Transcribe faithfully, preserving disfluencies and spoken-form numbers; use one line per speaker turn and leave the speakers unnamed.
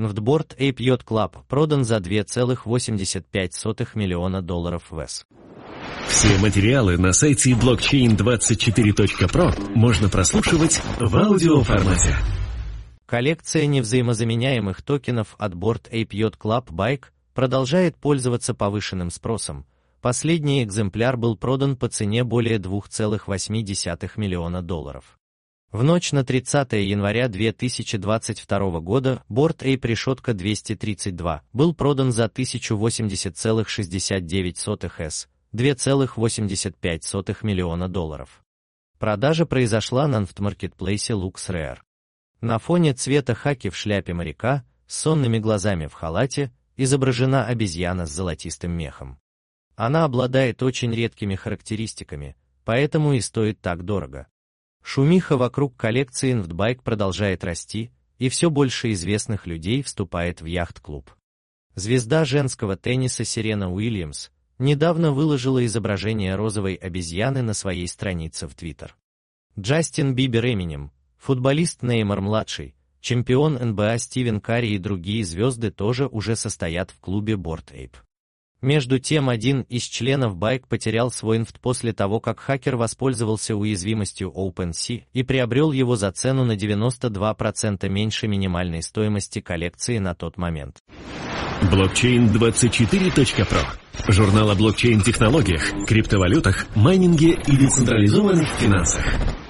Bored Ape Yacht Club продан за два целых восемьдесят пять сотых миллиона долларов в ЭС.
Все материалы на сайте блокчейн двадцать четыре точка про можно прослушивать в аудиоформате.
Коллекция невзаимозаменяемых токенов от Bored Ape Yacht Club Bike продолжает пользоваться повышенным спросом. Последний экземпляр был продан по цене более два целых восемь десятых миллиона долларов. В ночь на тридцатое января две тысячи двадцать второго года Bored Ape решетка двести тридцать два был продан за тысячу восемьдесят целых шестьдесят девять сотых эс, два целых восемьдесят пять сотых миллиона долларов. Продажа произошла на нефт-маркетплейсе LuxRare. На фоне цвета хаки в шляпе моряка, с сонными глазами в халате, изображена обезьяна с золотистым мехом. Она обладает очень редкими характеристиками, поэтому и стоит так дорого. Шумиха вокруг коллекции Nftbike продолжает расти, и все больше известных людей вступает в яхт-клуб. Звезда женского тенниса Серена Уильямс недавно выложила изображение розовой обезьяны на своей странице в Твиттер. Джастин Бибер, Эминем, футболист Неймар-младший, чемпион эн бэ а Стивен Карри и другие звезды тоже уже состоят в клубе Bored Ape. Между тем, один из членов Bike потерял свой эн эф ти после того, как хакер воспользовался уязвимостью OpenSea и приобрел его за цену на девяносто два процента меньше минимальной стоимости коллекции на тот момент.
блокчейн двадцать четыре точка про. Журнал о блокчейн-технологиях, криптовалютах, майнинге и децентрализованных финансах.